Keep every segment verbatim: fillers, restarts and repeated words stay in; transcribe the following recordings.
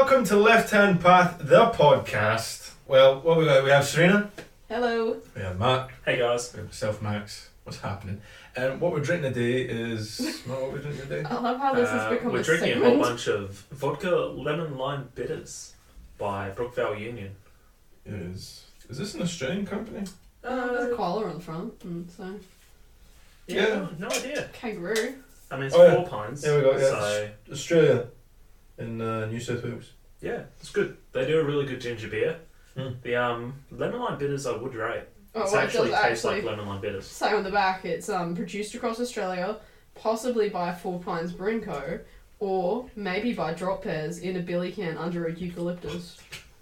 welcome to Left Hand Path, the podcast. Well, what we got? We have Serena. Hello. We have Mark. Hey guys. We have myself, Max. What's happening? And what we're drinking today is... Not what we're drinking today? I love how this has Uh, become we're a drinking segment. a whole bunch of vodka lemon lime bitters by Brookvale Union. Is is this an Australian company? Uh, there's a koala on the front, and so Yeah, Yeah. No, no idea. kangaroo. I mean, it's Oh, yeah. four pints. There we go, yeah. So Australia. In uh, New South Wales. yeah, it's good. They do a really good ginger beer. Mm. The um lemon lime bitters I would rate. Oh, It well, it actually does tastes actually like lemon lime bitters. say on the back it's um produced across Australia, possibly by Four Pines Brewing Co, or maybe by Drop Pears in a billy can under a eucalyptus.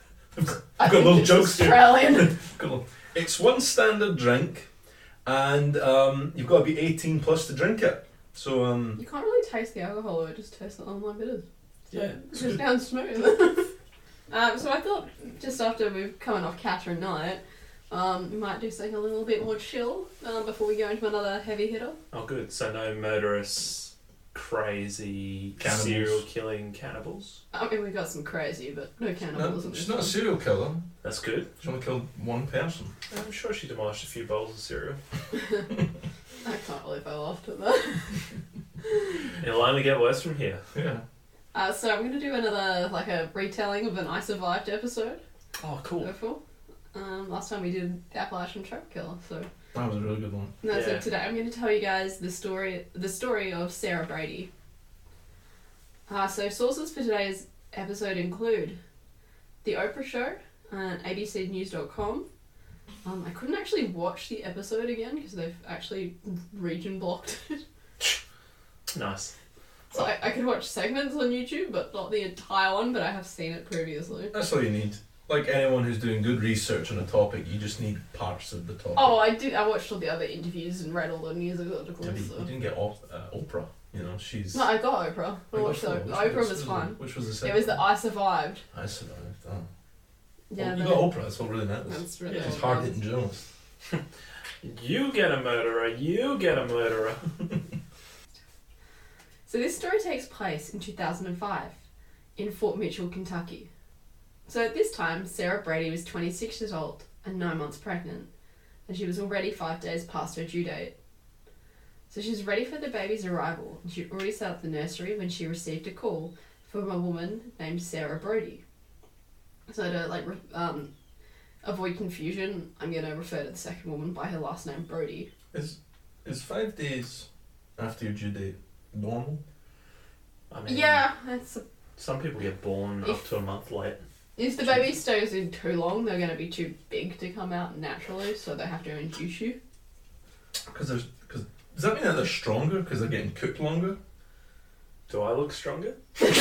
I got think little it's jokes here. Australian. Cool. It's one standard drink, and um, you've got to be eighteen plus to drink it. So um, You can't really taste the alcohol, it just tastes the lemon bitters. Yeah, It it's goes good. down smooth. um, so I thought just after we've coming off Catherine Night, um, we might do something a little bit more chill um, before we go into another heavy hitter. Oh, good. So no murderous, crazy, Cannibals. serial killing cannibals. I mean, we got some crazy, but no no, cannibalism. she's this not a one. serial killer. That's good. She only killed one person. I'm sure she demolished a few bowls of cereal. I can't believe I laughed at that. It'll only get worse from here. Yeah. Uh, so I'm going to do another, like a retelling of an I Survived episode. Oh, cool. Before. Um, last time we did the Appalachian Truck Killer, so. That was a really good one. No, Yeah. So today I'm going to tell you guys the story, the story of Sarah Brady. Uh, so sources for today's episode include The Oprah Show and A B C News dot com. Um, I couldn't actually watch the episode again because they've actually region blocked it. Nice. So I, I could watch segments on YouTube, but not the entire one, but I have seen it previously. That's all you need. Like anyone who's doing good research on a topic, you just need parts of the topic. Oh, I did. I watched all the other interviews and read all the news Yeah, articles. but you So. didn't get Op- uh, Oprah. You know, she's... No, I got Oprah. I Which watched the one? the Which Oprah was- was the- fun. Which was the It second was the one? I Survived. I survived. Oh. Yeah, Well, you the- got Oprah, that's what really matters. That's really Yeah, all She's it hard was. hitting journalist. You get a murderer. You get a murderer. So this story takes place in two thousand five in Fort Mitchell, Kentucky. So at this time, Sarah Brady was twenty-six years old and nine months pregnant, and she was already five days past her due date. So she was ready for the baby's arrival, and she'd already set up the nursery when she received a call from a woman named Sarah Brody. So to like re- um, avoid confusion, I'm going to refer to the second woman by her last name, Brody. Is is five days after your due date normal? I mean, Yeah, it's a some people get born up If- to a month late. If the baby stays in too long, they're going to be too big to come out naturally, so they have to induce you. Because there's... Cause, does that mean that they're stronger because they're getting cooked longer? Do I look stronger?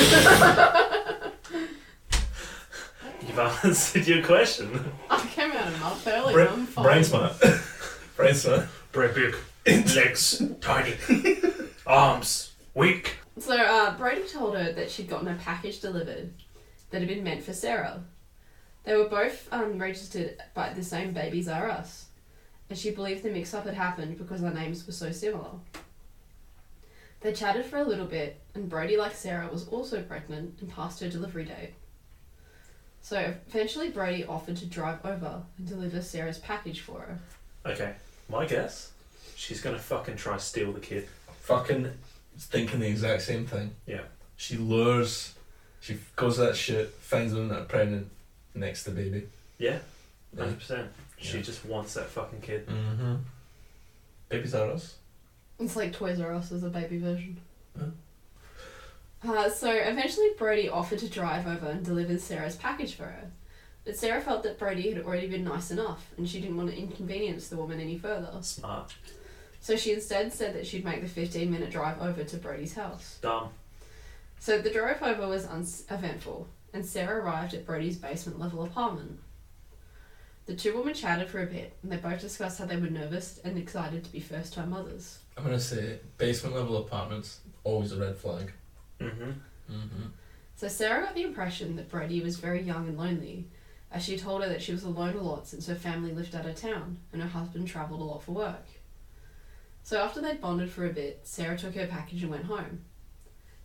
You've answered your question. I came out a month early, Bra- I'm fine. brain smart. Brain smart. Very big. Legs tiny. Arms weak. So uh, Brady told her that she'd gotten a package delivered that had been meant for Sarah. They were both um, registered by the same Babies R Us, and she believed the mix-up had happened because their names were so similar. They chatted for a little bit, and Brody, like Sarah, was also pregnant and passed her delivery date. So eventually Brody offered to drive over and deliver Sarah's package for her. Okay, my guess. She's gonna fucking try steal the kid. Fucking thinking the exact same thing. Yeah. She lures... She goes that shit, finds women that are pregnant next to the baby. Yeah, Yeah. hundred percent. She Yeah. just wants that fucking kid. Mm-hmm. Babies are us. It's like Toys R Us as a baby version. Huh? Uh, so eventually Brody offered to drive over and deliver Sarah's package for her. But Sarah felt that Brody had already been nice enough and she didn't want to inconvenience the woman any further. Smart. So she instead said that she'd make the fifteen minute drive over to Brody's house. Dumb. So the drive over was uneventful and Sarah arrived at Brody's basement level apartment. The two women chatted for a bit and they both discussed how they were nervous and excited to be first time mothers. I'm gonna say basement level apartments, always a red flag. Mm-hmm. Mm-hmm. So Sarah got the impression that Brady was very young and lonely, as she told her that she was alone a lot since her family lived out of town and her husband travelled a lot for work. So after they'd bonded for a bit, Sarah took her package and went home.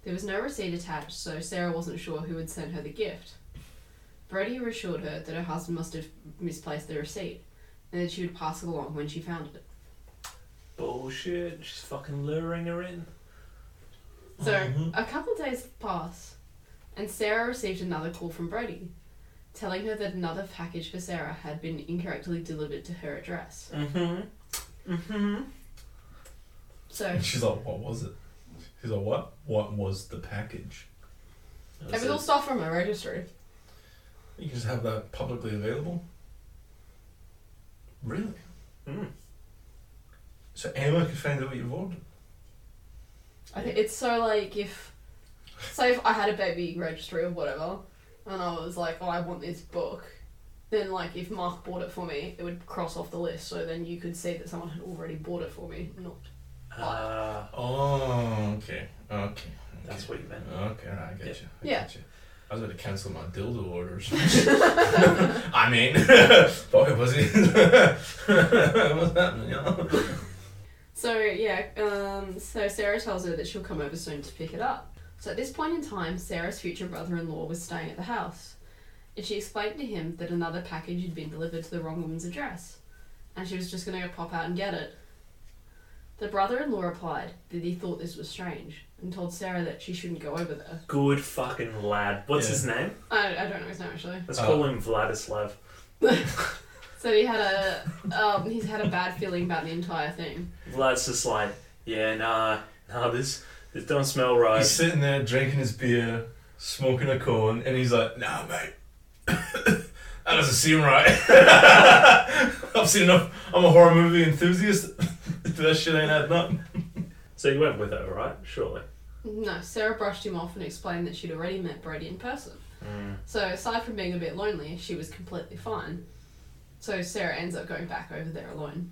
There was no receipt attached, so Sarah wasn't sure who had sent her the gift. Brody reassured her that her husband must have misplaced the receipt, and that she would pass it along when she found it. Bullshit. She's fucking luring her in. So, Mhm. a couple days pass, and Sarah received another call from Brody, telling her that another package for Sarah had been incorrectly delivered to her address. Mm-hmm. Mm-hmm. So, And she's like, what was it? She's like, what? What was the package? it was all stuff from her registry. You can just have that publicly available? Really? Mm. So Emma could find out what you've ordered? I think it's so like if, say if I had a baby registry or whatever, and I was like, oh, I want this book, then like if Mark bought it for me, it would cross off the list. So then you could see that someone had already bought it for me, not. Ah, Oh, okay. Okay. that's what you meant. Okay, right, I get Yeah. you. I Yeah. get you. I was going to cancel my dildo orders. I mean, fuck pussy. What's happening, y'all? So yeah, um, so Sarah tells her that she'll come over soon to pick it up. So at this point in time, Sarah's future brother-in-law was staying at the house, and she explained to him that another package had been delivered to the wrong woman's address, and she was just going to go pop out and get it. The brother-in-law replied that he thought this was strange, and told Sarah that she shouldn't go over there. Good fucking lad. What's Yeah. his name? I, I don't know his name actually. Let's Oh. call him Vladislav. So he had a um, he's had a bad feeling about the entire thing. Vlad's just like, yeah, nah, nah, this, this don't smell right. He's sitting there drinking his beer, smoking a cone, and he's like, nah, mate. That doesn't seem right. I've seen enough. I'm a horror movie enthusiast. That shit ain't adding up. So you went with her, right? Surely. No, Sarah brushed him off and explained that she'd already met Brady in person. Mm. So aside from being a bit lonely, she was completely fine. So Sarah ends up going back over there alone.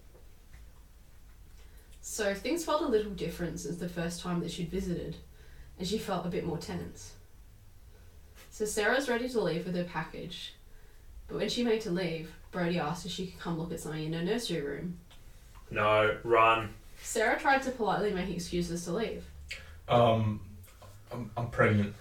So things felt a little different since the first time that she'd visited, and she felt a bit more tense. So Sarah's ready to leave with her package, but when she made to leave, Brody asked if she could come look at something in her nursery room. No, run. Sarah tried to politely make excuses to leave. Um, I'm, I'm pregnant.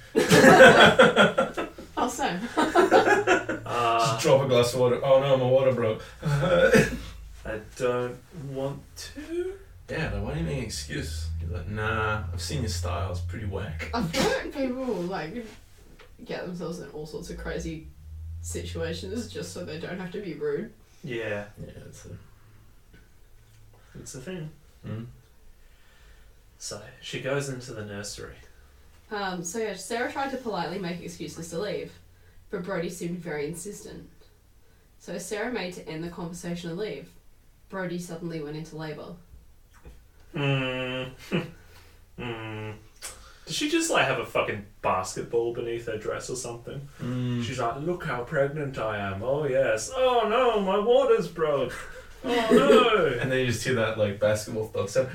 Oh, so. Uh, Just drop a glass of water. Oh no, my water broke. I don't want to. Yeah, like, why do you make an excuse? He's like, nah, I've seen your style, it's pretty whack. I feel like people like get themselves in all sorts of crazy situations just so they don't have to be rude. Yeah, Yeah, it's a... it's a thing. Mm. So she goes into the nursery. Um, so yeah, Sarah tried to politely make excuses to leave, but Brody seemed very insistent. So Sarah made to end the conversation and leave. Brody suddenly went into labour. Hmm. Hmm. Does she just like have a fucking basketball beneath her dress or something? Mm. She's like, look how pregnant I am. Oh yes. Oh no, my water's broke. Oh no. And then you just hear that like basketball thud sound.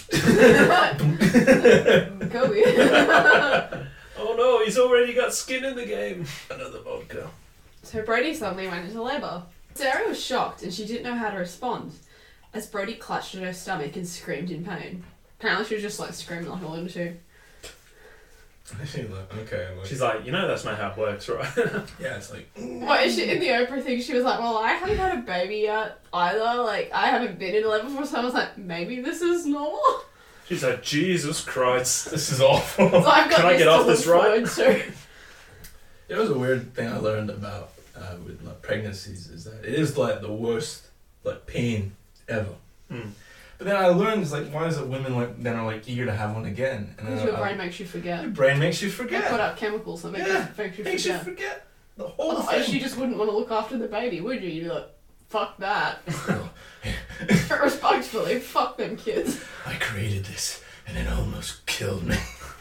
Kobe. Oh no, he's already got skin in the game. Another vodka. So Brody suddenly went into labour. Sarah was shocked and she didn't know how to respond, as Brody clutched at her stomach and screamed in pain. Apparently she was just like screaming like a lunatic. She's like, okay. Like, She's like, you know that's not how it works, right? yeah, it's like, What is she in the Oprah thing? She was like, "Well, I haven't had a baby yet either. Like, I haven't been in labour before." So I was like, "Maybe this is normal." She's like, Jesus Christ. this is awful. So I've got Can I this get to off look this right? forward to. It was a weird thing I learned about uh, with like pregnancies is that it is like the worst like pain ever. Mm. But then I learned it's like why is it women like then are like eager to have one again? And Because then your I- brain makes you forget. your brain makes you They forget. put up chemicals that make Yeah, you, makes you makes you forget. forget the whole Otherwise, thing. you just wouldn't want to look after the baby, would you? You'd be like, "Fuck that." Respectfully, fuck them kids. I created this and it almost killed me.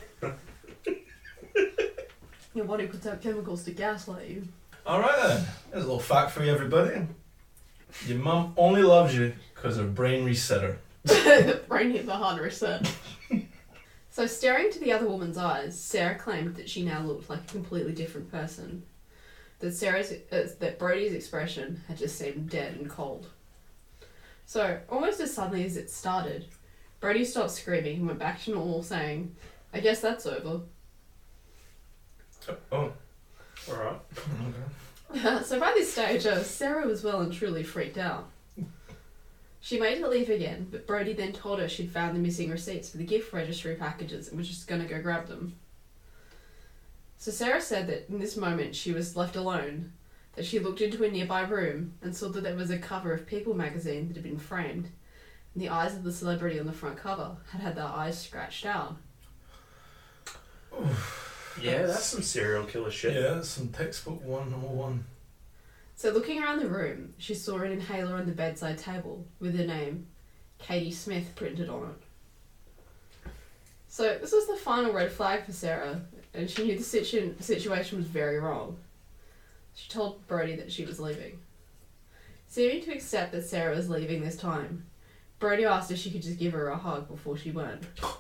Your body puts out chemicals to gaslight you. Alright then, there's a little fact for you everybody. Your mum only loves you because her brain reset her. The brain hit the hard reset. So, staring into the other woman's eyes, Sarah claimed that she now looked like a completely different person. That Sarah's, uh, that Brody's expression had just seemed dead and cold. So, almost as suddenly as it started, Brody stopped screaming and went back to normal, saying, I guess that's over. Oh. Alright. Okay. So by this stage, uh, Sarah was well and truly freaked out. She made her leave again, but Brody then told her she'd found the missing receipts for the gift registry packages and was just going to go grab them. So Sarah said that in this moment she was left alone, that she looked into a nearby room and saw that there was a cover of People magazine that had been framed, and the eyes of the celebrity on the front cover had had their eyes scratched out. Yeah, that's some serial killer shit. Yeah, that's some textbook one number one. So looking around the room, she saw an inhaler on the bedside table with the name Katie Smith printed on it. So this was the final red flag for Sarah, and she knew the situ- situation was very wrong. She told Brody that she was leaving. Seeming to accept that Sarah was leaving this time, Brody asked if she could just give her a hug before she went.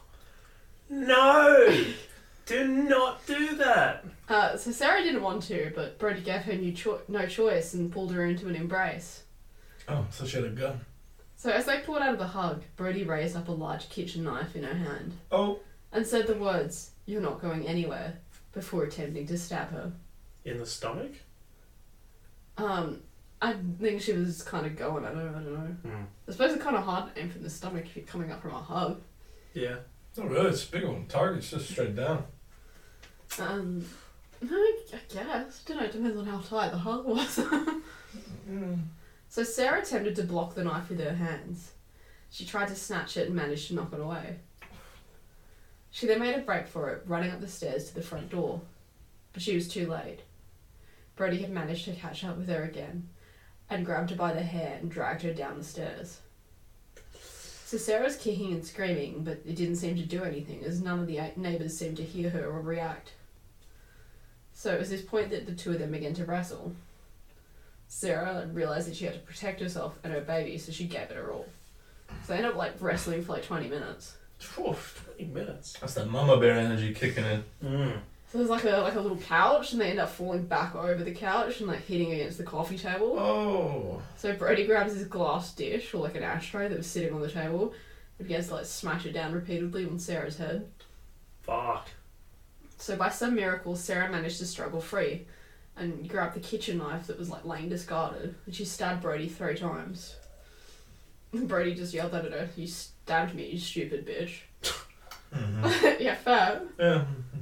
No! Do not do that! Uh, so Sarah didn't want to, but Brody gave her new cho- no choice and pulled her into an embrace. Oh, so she had a gun. So as they pulled out of the hug, Brody raised up a large kitchen knife in her hand Oh. and said the words, "You're not going anywhere," before attempting to stab her. In the stomach? Um, I think she was kind of going, I don't know, I don't know. Hmm. I suppose it's kind of hard to aim from the stomach if you're coming up from a hug. Yeah. Not really, it's a big one. Target's just straight down. Um, no, I I guess. I don't know, it depends on how tight the hug was. Mm. So Sarah attempted to block the knife with her hands. She tried to snatch it and managed to knock it away. She then made a break for it, running up the stairs to the front door. But she was too late. Brody had managed to catch up with her again and grabbed her by the hair and dragged her down the stairs. So Sarah was kicking and screaming, but it didn't seem to do anything, as none of the neighbours seemed to hear her or react. So it was this point that the two of them began to wrestle. Sarah realised that she had to protect herself and her baby, so she gave it her all. So they ended up like wrestling for like twenty minutes. Oof, twenty minutes. That's that mama bear energy kicking in. Mm. So there's like a like a little couch, and they end up falling back over the couch and like hitting against the coffee table. Oh. So Brody grabs his glass dish or like an ashtray that was sitting on the table and begins to like smash it down repeatedly on Sarah's head. Fuck. So by some miracle, Sarah managed to struggle free and grab the kitchen knife that was like laying discarded, and she stabbed Brody three times. And Brody just yelled at her, "You stabbed me, you stupid bitch." Mm-hmm. Yeah, fair. Yeah.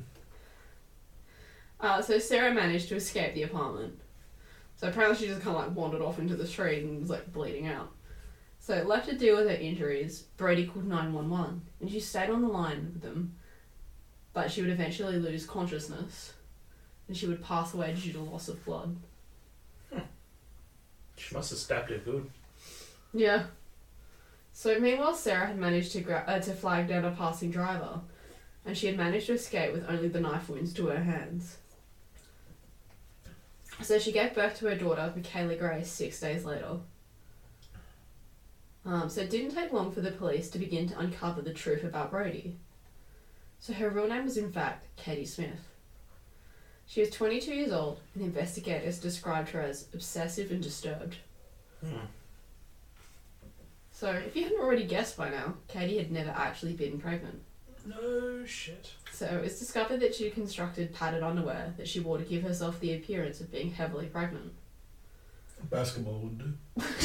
Uh, so Sarah managed to escape the apartment. So apparently she just kind of like wandered off into the street and was like bleeding out. So left to deal with her injuries, Brody called nine one one, and she stayed on the line with them, but she would eventually lose consciousness, and she would pass away due to loss of blood. She must have stabbed her good. Yeah. So meanwhile, Sarah had managed to gra- uh, to flag down a passing driver, and she had managed to escape with only the knife wounds to her hands. So she gave birth to her daughter, Michaela Gray, six days later. Um, so it didn't take long for the police to begin to uncover the truth about Brody. So her real name was in fact Katie Smith. She was twenty-two years old, and investigators described her as obsessive and disturbed. Hmm. So if you hadn't already guessed by now, Katie had never actually been pregnant. No shit. So it was discovered that she constructed padded underwear that she wore to give herself the appearance of being heavily pregnant. Basketball would do.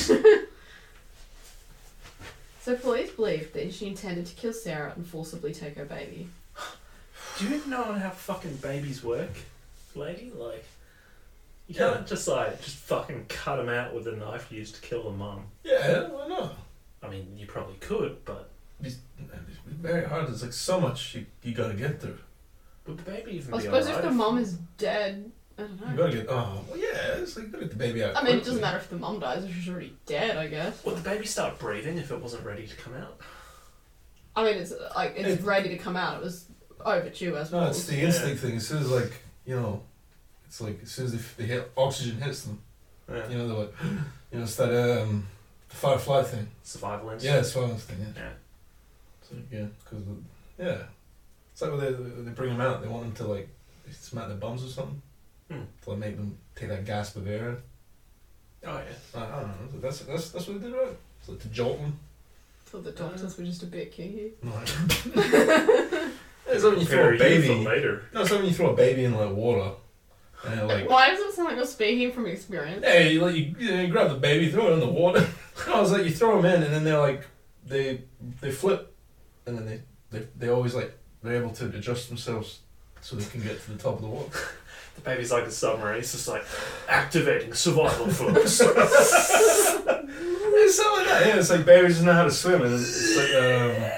So police believed that she intended to kill Sarah and forcibly take her baby. Do you even know how fucking babies work, lady? Like, you Yeah. can't just like, just fucking cut them out with a knife used to kill a mum. Yeah, why not? I mean, you probably could, but It's, it's very hard. There's like so much you, you gotta get through. would the baby even I be suppose alright? if the mum is dead, I don't You know. gotta get. Oh, well, yeah. It's like you gotta get the baby out. I mean, it quickly. doesn't matter if the mum dies if she's already dead, I guess. Would the baby start breathing if it wasn't ready to come out? I mean, it's like it's It- ready to come out. It was overdue, I No, suppose. it's the instinct thing. As soon as like you know, it's like as soon as they, they hit oxygen hits them, Yeah. you know, they're like, you know, it's that um, the fight or flight thing. Survival instinct. Yeah, it's one thing. Yeah. Yeah. So yeah, because yeah, it's like when they when they bring them out, they want them to like smack their bums or something, Hmm. to like make them take that gasp of air. Oh yeah. I, I don't know. That's that's that's what they did, right? It's like to jolt them. I thought the doctors were just a bit kinky. No, It's like when you throw Prepare a you baby. for later. No, it's like when you throw a baby in like water, and it, like, Why does it sound like you're speaking from experience? hey, you, like, you, you, know, you grab the baby, throw it in the water. No, it's like you throw them in, and then they're like, they they flip, and then they they they always like they're able to adjust themselves so they can get to the top of the water. The baby's like a submarine. It's just like activating survival flows. It's something like that. Yeah, it's like babies just know how to swim, and it's like um,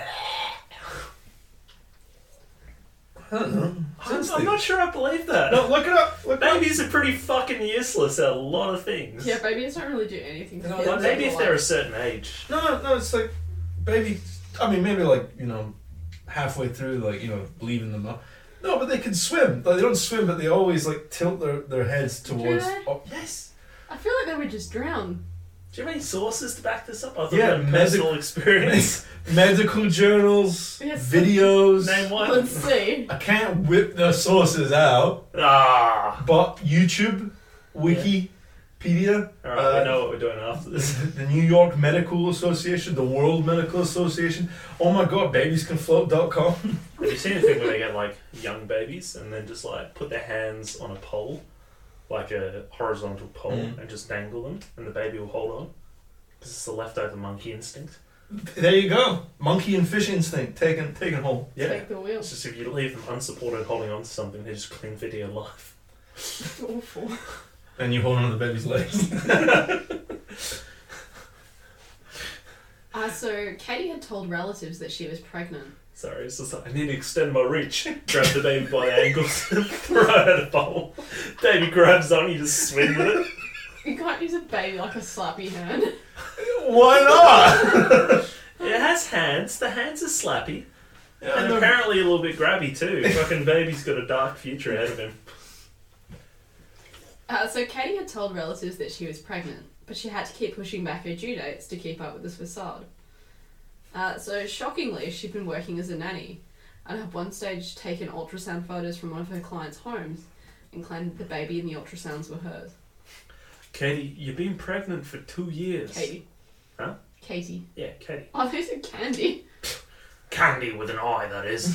I don't know. I'm, I'm not sure I believe that. No, look it up. Look it up. Babies are pretty fucking useless at a lot of things. Yeah, babies don't really do anything. No, for but But kids maybe in if their they're a life. certain age. No, no, no. It's like baby. I mean, maybe like you know, halfway through, like you know, leaving them up. No, but they can swim. Like, they don't swim, but they always like tilt their, their heads towards. they? Oh, yes. I feel like they would just drown. Do you have any sources to back this up? I thought Yeah, you had personal medic- experience. Medical journals, Yes. videos. Name one. Let's see. I can't whip the sources out, Ah. but YouTube, Wikipedia, Alright, uh, we know what we're doing after this. the New York Medical Association, the World Medical Association. Oh my God, babies can float dot com. Have you seen a thing where they get like young babies and then just like put their hands on a pole, like a horizontal pole, Mm. and just dangle them, and the baby will hold on? Because it's the leftover monkey instinct. There you go. Monkey and fish instinct taken taken hold. Yeah. Take the wheel. It's just if you leave them unsupported holding on to something, they just cling for dear life. It's awful. And you hold on to the baby's legs. Uh, so Katie had told relatives that she was pregnant. Sorry, it's just like, I need to extend my reach. Grab the baby by the ankles and throw it at a bowl. Baby grabs on, you just swim with it. You can't use a baby like a slappy hand. Why not? It has hands. The hands are slappy. Yeah, And they're- apparently a little bit grabby too. Fucking baby's got a dark future ahead of him. Uh, so Katie had told relatives that she was pregnant, but she had to keep pushing back her due dates to keep up with this facade. Uh, so shockingly, she'd been working as a nanny, and at one stage taken ultrasound photos from one of her clients' homes and claimed that the baby and the ultrasounds were hers. Katie, you've been pregnant for two years. Katie. Huh? Katie. Yeah, Katie. Oh, they said Candy. Candy with an eye, that is.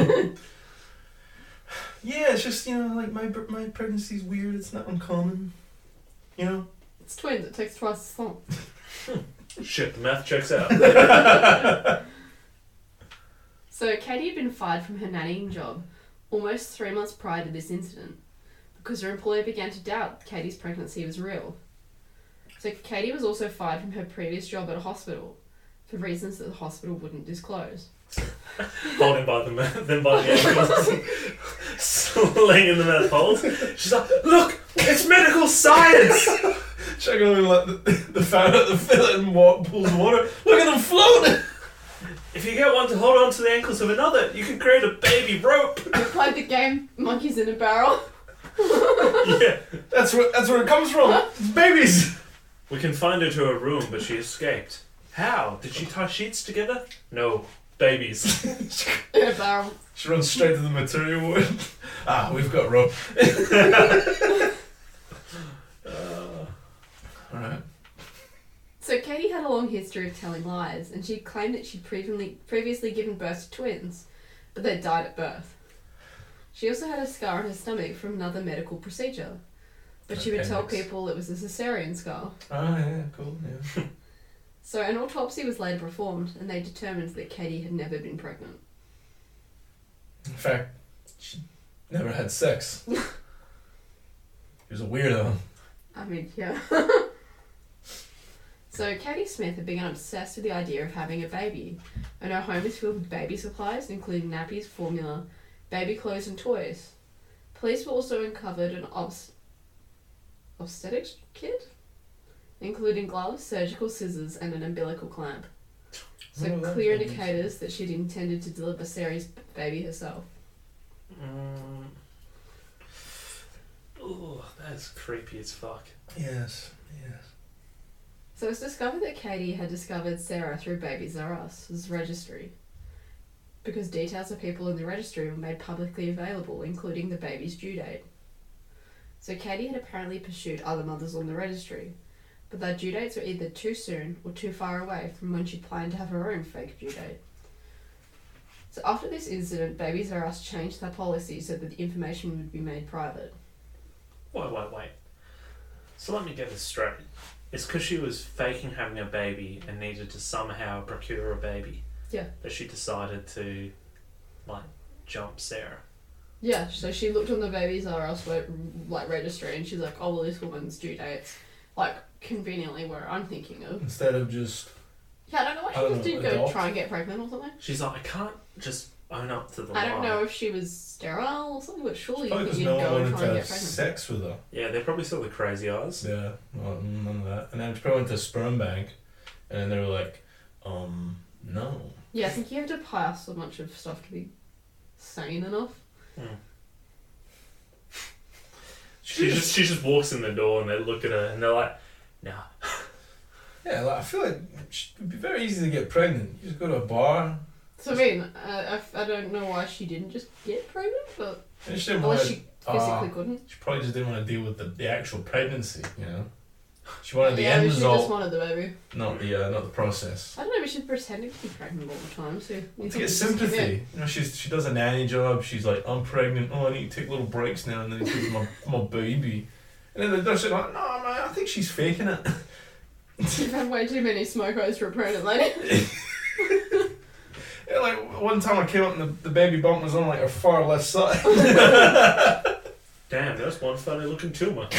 Yeah, it's just, you know, like my my pregnancy's weird. It's not uncommon. You know? It's twins. It takes twice as long. Shit, the math checks out. So Katie had been fired from her nannying job almost three months prior to this incident because her employer began to doubt Katie's pregnancy was real. So Katie was also fired from her previous job at a hospital for reasons that the hospital wouldn't disclose. Holding by the ma- then by the ankles, slinging them at poles. She's like, look, it's medical science. Check on like the, the fan at the fillet and wa- pulls water. Look at them floating. If you get one to hold on to the ankles of another, you can create a baby rope. We played the game Monkeys in a Barrel. Yeah. That's where that's where it comes from. It's babies. We can find her to her room, but she escaped. How? Did she tie sheets together? No. Babies. In a barrel. She runs straight to the material ward. Ah, we've got rope. All right. So Katie had a long history of telling lies, and she claimed that she'd previously previously given birth to twins, but they died at birth. She also had a scar on her stomach from another medical procedure, but she would tell Appendix. people it was a cesarean scar. Oh yeah, cool. Yeah. So an autopsy was later performed, and they determined that Katie had never been pregnant. In fact, she never had sex. She was a weirdo. I mean, yeah. So Katie Smith had become obsessed with the idea of having a baby, and her home is filled with baby supplies, including nappies, formula, baby clothes, and toys. Police were also uncovered an obs- obstetrics kit, including gloves, surgical scissors, and an umbilical clamp. So Oh, that's clear obvious. indicators that she'd intended to deliver Sarah's baby herself. Mm. Oh, that's creepy as fuck. Yes. Yes. So it was discovered that Katie had discovered Sarah through Babies R Us's registry, because details of people in the registry were made publicly available, including the baby's due date. So Katie had apparently pursued other mothers on the registry, but their due dates were either too soon or too far away from when she planned to have her own fake due date. So after this incident, Babies R Us changed their policy so that the information would be made private. Wait, wait, wait. So let me get this straight. It's because she was faking having a baby and needed to somehow procure a baby. Yeah. That she decided to, like, jump Sarah. Yeah, so she looked on the Babies R Us web, like registry, and she's like, oh well, this woman's due date's like conveniently where I'm thinking of. Instead of just Yeah, I don't know why she I don't just know, didn't go adopt? try and get pregnant or something. She's like, I can't just own up to the I don't lie. know if she was sterile or something, but surely you probably could because you'd no one go and wanted try to and have get pregnant. sex with her. Yeah, they probably saw the crazy eyes. Yeah, well, none of that. And then she probably went to a sperm bank, and then they were like, um, no. Yeah, I think you have to pass a bunch of stuff to be sane enough. Hmm. She just she just walks in the door and they look at her and they're like, nah. Yeah, like, I feel like it would be very easy to get pregnant. You just go to a bar. So I mean, I, I, I don't know why she didn't just get pregnant, but And she didn't unless want she to, physically uh, couldn't. she probably just didn't want to deal with the, the actual pregnancy, you know? She wanted the yeah, end maybe she result, just wanted the baby. not the uh, not the process. I don't know, but she's pretending to be pregnant all the time, so... you To think get it's just give in. sympathy. You know, she's she does a nanny job. She's like, I'm pregnant. Oh, I need to take little breaks now and then because my my baby. And then they're just like, no, man, I think she's faking it. You've had way too many smokos for a pregnant lady. Yeah, like one time I came up and the, the baby bump was on like her far left side. Damn, that's one funny looking tumour.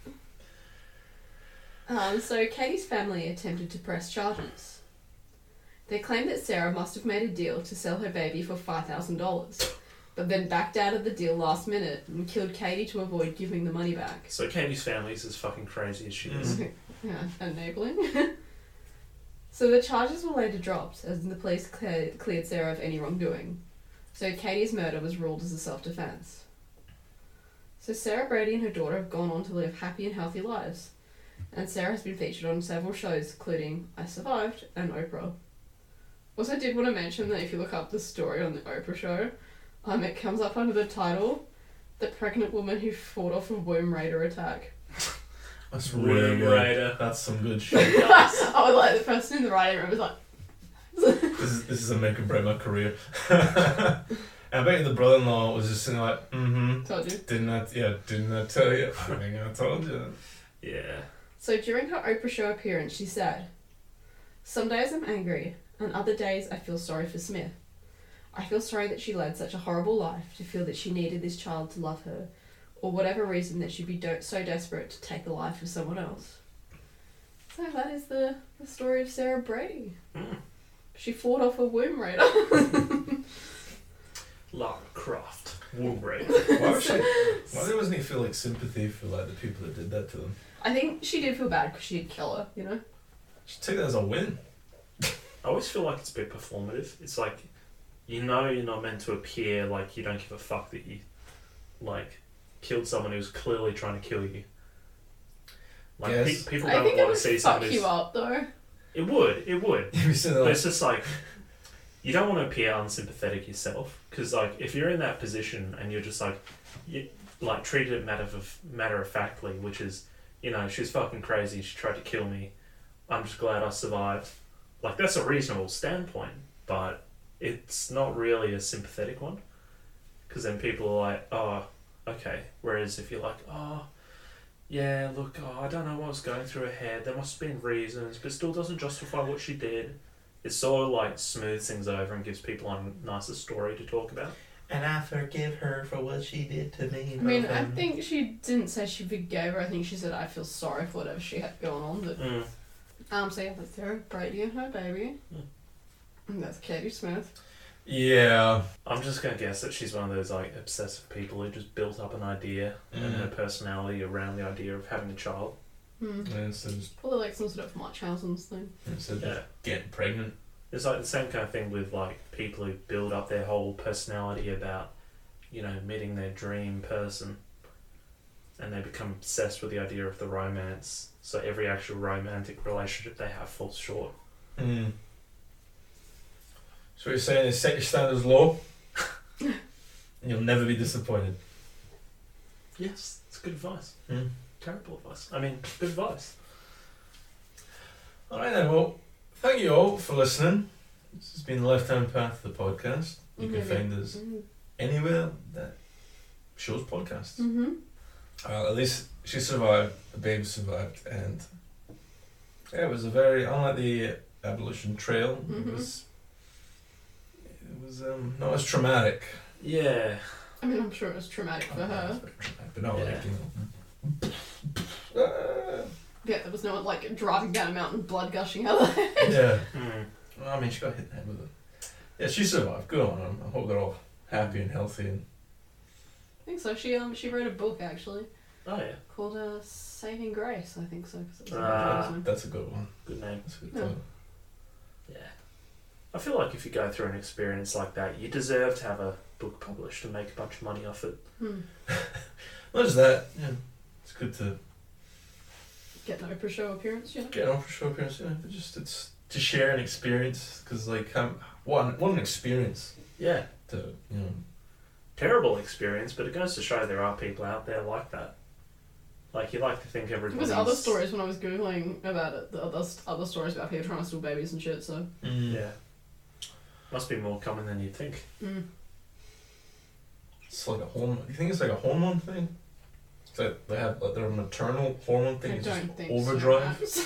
Um, so Katie's family attempted to press charges. They claimed that Sarah must have made a deal to sell her baby for five thousand dollars, but then backed out of the deal last minute and killed Katie to avoid giving the money back. So Katie's family is as fucking crazy as she is. Mm. Yeah, enabling. So the charges were later dropped, as the police clear- cleared Sarah of any wrongdoing. So Katie's murder was ruled as a self-defense. So Sarah Brady and her daughter have gone on to live happy and healthy lives. And Sarah has been featured on several shows, including I Survived and Oprah. Also did want to mention that if you look up the story on the Oprah show, um, it comes up under the title, The Pregnant Woman Who Fought Off a Womb Raider Attack. That's Womb really good. Raider. That's some good shit. I was like, the person in the writing room was like, this is this is a make or break my career. And I bet you the brother-in-law was just sitting like, mm-hmm. told you. Didn't I? Yeah, didn't I tell you? I think I told you. Yeah. So during her Oprah show appearance, she said, "Some days I'm angry, and other days I feel sorry for Smith. I feel sorry that she led such a horrible life to feel that she needed this child to love her, or whatever reason that she'd be do- so desperate to take the life of someone else." So that is the, the story of Sarah Brady. Mm. She fought off a womb raider. Lara Croft. Womb Raider. Why was she? Why wasn't he feel like sympathy for like the people that did that to them? I think she did feel bad because she'd kill her, you know? She took that as a win. I always feel like it's a bit performative. It's like, you know you're not meant to appear like you don't give a fuck that you, like, killed someone who's clearly trying to kill you. Like, Yes. pe- people I don't think it want would to see fuck someone who's... you up, though. It would, it would. You sitting there But like, it's just like, you don't want to appear unsympathetic yourself. Because, like, if you're in that position and you're just like, you, like, treat it matter of, matter of factly, which is, you know, she's fucking crazy, she tried to kill me, I'm just glad I survived. Like, that's a reasonable standpoint, but it's not really a sympathetic one. Because then people are like, oh, okay. Whereas if you're like, oh, yeah, look, oh, I don't know what was going through her head, there must have been reasons, but still doesn't justify what she did. It sort of like smooths things over and gives people a nicer story to talk about. and I forgive her for what she did to me. I mean, I think she didn't say she forgave her. I think she said, I feel sorry for whatever she had going on. But, Mm. um, so yeah, that's Sarah Brady and her baby. Mm. And that's Katie Smith. Yeah. I'm just going to guess that she's one of those like obsessive people who just built up an idea and Mm. her personality around the idea of having a child. Hmm. And instead of just, Probably like some sort of Munchausen's thing. instead of Yeah. just getting pregnant. It's like the same kind of thing with like people who build up their whole personality about, you know, meeting their dream person, and they become obsessed with the idea of the romance. So every actual romantic relationship they have falls short. Mm. So what you're saying is set your standards low, and you'll never be disappointed. Yes, it's good advice. Mm. Terrible advice. I mean, good advice. Alright then, well, thank you all for listening. This has been the Left Hand Path, the podcast. you can Maybe. find us anywhere that shows podcasts. Mm-hmm. Well, at least she survived, the baby survived, and yeah, it was a very, unlike the abolition trail, Mhm. it was, it was um, not as traumatic. Yeah. I mean, I'm sure it was traumatic for her. But not Yeah. like, you know. Ah. Yeah, there was no one like driving down a mountain, blood gushing out of it. Yeah. Mm. Well, I mean, she got hit in the head with it. Yeah, she survived. Good on her. I hope they're all happy and healthy. And I think so. She um she wrote a book actually Oh yeah. called uh, Saving Grace. I think so. 'Cause it was Ah. uh, that's a good one. Good name. That's a good Yeah. title. Yeah. I feel like if you go through an experience like that, you deserve to have a book published and make a bunch of money off it. hmm. Not just that. Yeah, it's good to Get an Oprah show appearance, you know. get on for show appearance. Yeah, but just it's to share an experience because like um, what an, what an experience Yeah. to you know. Terrible experience, but it goes to show there are people out there like that. Like, you like to think There everybody's... was other stories when I was googling about it. The other other stories about people trying to steal babies and shit. So. Yeah. Must be more common than you'd think. Mm. It's like a hormone. You think it's like a hormone thing? It's like they have like their maternal hormone thing I is don't just think overdrive. so.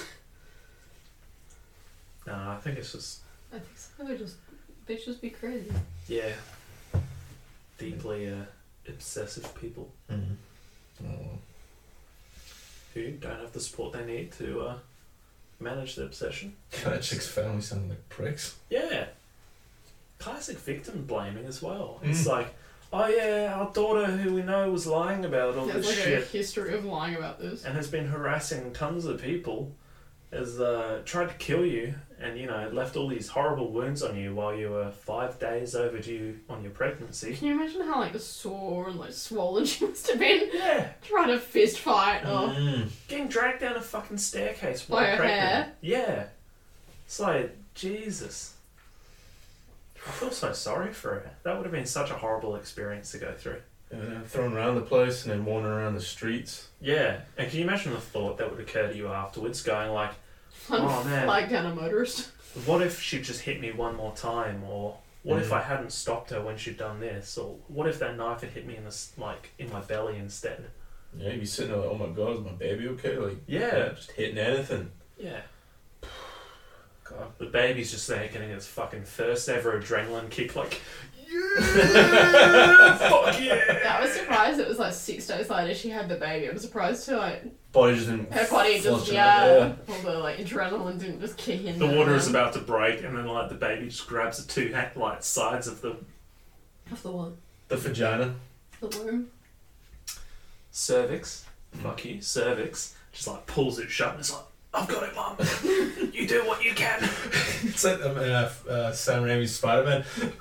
No, I think it's just, I think so. They just they just be crazy. yeah, deeply uh, obsessive people Mm. Oh. who don't have the support they need to uh, manage the obsession. That chick's family sounded like pricks. Yeah. Classic victim blaming as well. It's Mm. like, oh yeah, our daughter who we know was lying about all There's this like shit a history of lying about this. and has been harassing tons of people, has uh, tried to kill you, and you know left all these horrible wounds on you while you were five days overdue on your pregnancy. Can you imagine how like sore and like swollen she must have been Yeah, trying to fist fight or Mm. getting dragged down a fucking staircase By while her pregnant. hair? Yeah, it's like Jesus. I feel so sorry for her. That would have been such a horrible experience to go through. Uh, thrown around the place and then wandering around the streets. Yeah, and can you imagine the thought that would occur to you afterwards, going like, Oh, man. flag down a motorist. what if she just hit me one more time, or what if Mm. I hadn't stopped her when she'd done this, or what if that knife had hit me in the s- like in my belly instead? Yeah, you'd be sitting there like, oh my god, is my baby okay? Like, Yeah, just hitting anything. yeah. God. The baby's just there getting its fucking first ever adrenaline kick, like, yeah, fuck yeah. I was surprised it was like six days later she had the baby. I'm surprised her like Body just didn't. her body just flush yeah, out, all the like adrenaline didn't just kick in. The there. water is about to break, and then like the baby just grabs the two ha- like sides of the Of the what? The vagina. The womb. cervix. Fuck you, cervix. Just like pulls it shut, and it's like, I've got it, mum. You do what you can. It's like um, uh, uh, Sam Raimi's Spider-Man.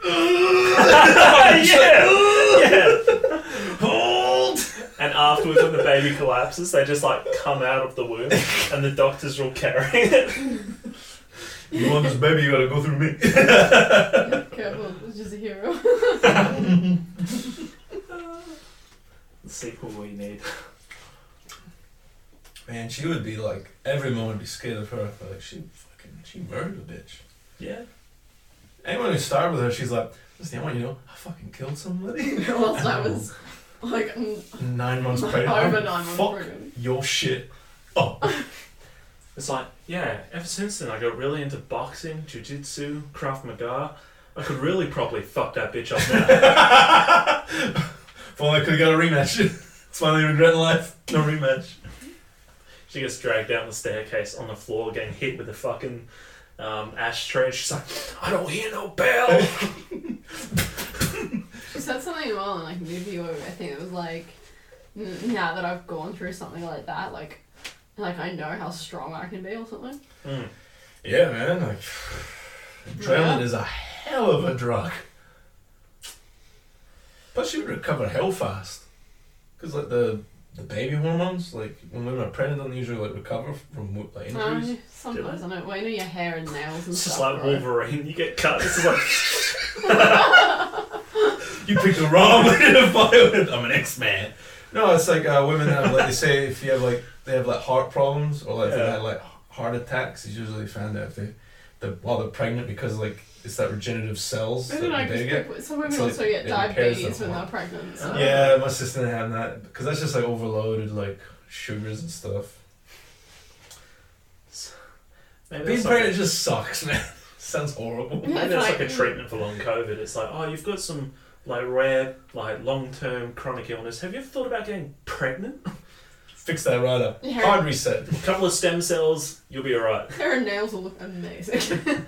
yeah, yeah. Hold. And afterwards, when the baby collapses, they just like come out of the womb, and the doctors are all carrying it. You want this baby, you gotta go through me. Careful, it's just a hero. The sequel we need. Man, she would be like, everyone would be scared of her. Like, she fucking, she murdered a bitch. Yeah. Anyone who started with her, she's like, listen, I want you to know, I fucking killed somebody. Whilst I was like mm, Nine months pregnant. over I'm nine months fuck pregnant. your shit. Oh. It's like, yeah, ever since then I got really into boxing, jiu-jitsu, Krav Maga. I could really probably fuck that bitch up now. If only I could've got a rematch. It's my only regret in life. No rematch. She gets dragged down the staircase on the floor, getting hit with a fucking um, ashtray. She's like, I don't hear no bell. She said something well in like an interview. I think it was like, "N- now that I've gone through something like that, like, like I know how strong I can be or something. Mm. Yeah, man. Like, adrenaline Yeah. is a hell of a drug. But she would recover hell fast. Because, like, the the baby hormones, like, when women are pregnant, don't usually, like, recover from, like, injuries. Um, sometimes I know. Well, you know your hair and nails and It's just stuff. like right? Wolverine. You get cut. It's just like, You picked the wrong way to fight with. I'm an X-Man. No, it's like uh, women that have, like, they say if you have, like, they have, like, heart problems or, like, if Yeah. they had, like, heart attacks, it's usually found out if they, the while they're pregnant because like it's that regenerative cells I that don't know, they 'cause get. people- some women It's like also get it repairs diabetes them. when they're pregnant. So. Oh. Yeah, my sister had that because that's just like overloaded like sugars and stuff. Maybe Being that's like pregnant a, just sucks, man. Sounds horrible. Yeah, maybe it's that's like, like- a treatment for long COVID. It's like, oh, you've got some like rare, like long term chronic illness. Have you ever thought about getting pregnant? Fix that right up. Yeah. Hard reset. A couple of stem cells, you'll be alright. Her nails will look amazing.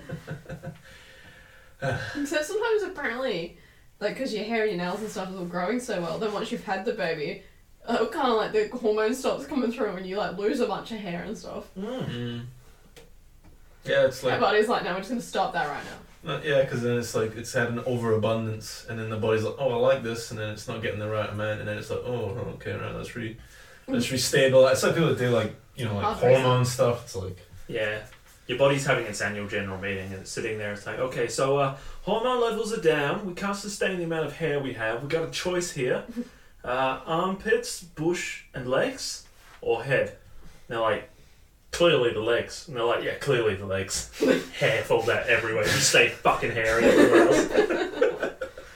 Except sometimes apparently, like, because your hair and your nails and stuff is all growing so well, then once you've had the baby, uh, kind of like the hormone stops coming through and you like lose a bunch of hair and stuff. Mm. Mm. Yeah, it's My like body's like, no, we're just gonna stop that right now. uh, yeah, because then it's like it's had an overabundance, and then the body's like, oh, I like this, and then it's not getting the right amount, and then it's like, oh, okay, right, that's really that's really stable. It's like people that do like you know like Heart hormone stuff. It's like Yeah. Your body's having its annual general meeting and it's sitting there. It's like, okay, so uh, hormone levels are down. We can't sustain the amount of hair we have. We've got a choice here: uh, armpits, bush, and legs, or head. And they're like, clearly the legs. And they're like, yeah, clearly the legs. Hair falls out everywhere. You stay fucking hairy everywhere else.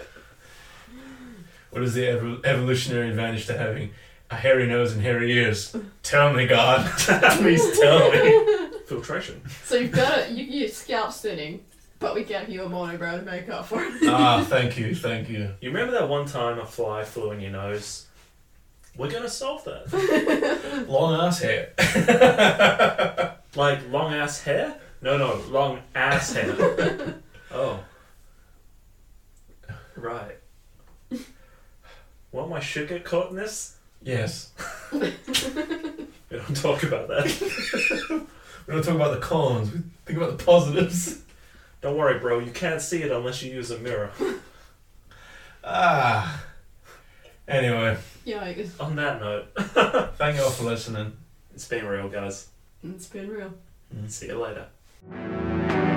what is the ev- evolutionary advantage to having a hairy nose and hairy ears? Tell me, God, please tell me. Filtration. So you've got it, you, your scalp's thinning, but we gave you a monobrow to make up for it. Ah, thank you, thank you. You remember that one time a fly flew in your nose? We're gonna solve that. Long ass hair. Like long ass hair? No, no, long ass hair. Oh. Right. Want my shit get caught in this? Yes. We don't talk about that. We don't talk about the cons. We think about the positives. Don't worry, bro. You can't see it unless you use a mirror. Ah. Anyway, Yikes. On that note, thank you all for listening. it's been real, guys. It's been real. See you later.